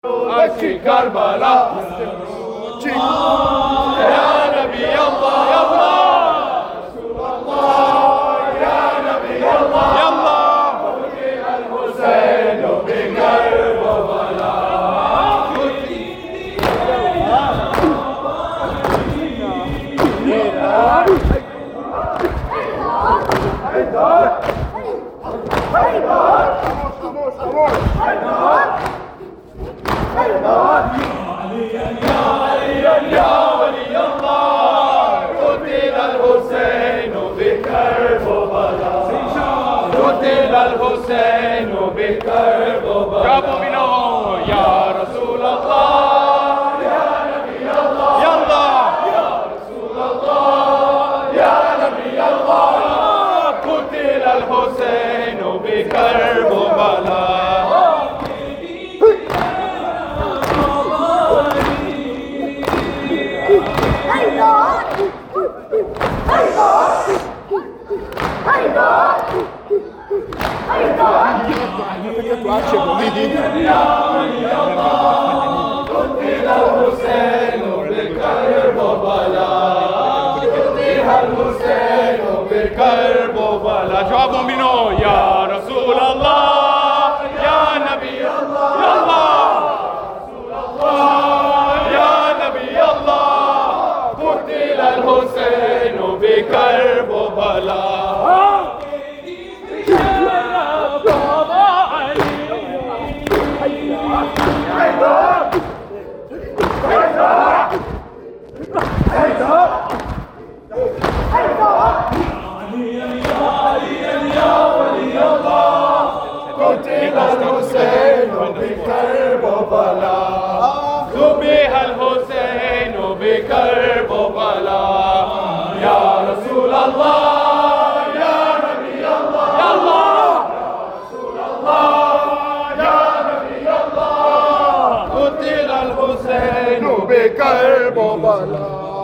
في كربلاء يا نبي الله يا الله رسول الله يا نبي الله يا الله قتل الحسين بكربلاء يا ولي الله قتل الحسين بكربلاء قتل الحسين بكربلاء يا مؤمنون يا رسول الله يا نبي الله يا الله يا رسول الله يا نبي الله قتل الحسين بكربلاء جواب مؤمنون يا رسول الله يا نبي الله يا الله رسول الله يا نبي الله قتل الحسين بكربلاء قتل الحسين بكربلاء ذبح الحسين بكربلاء يا رسول الله يا نبي الله يا الله رسول الله يا نبي الله قتل الحسين بكربلاء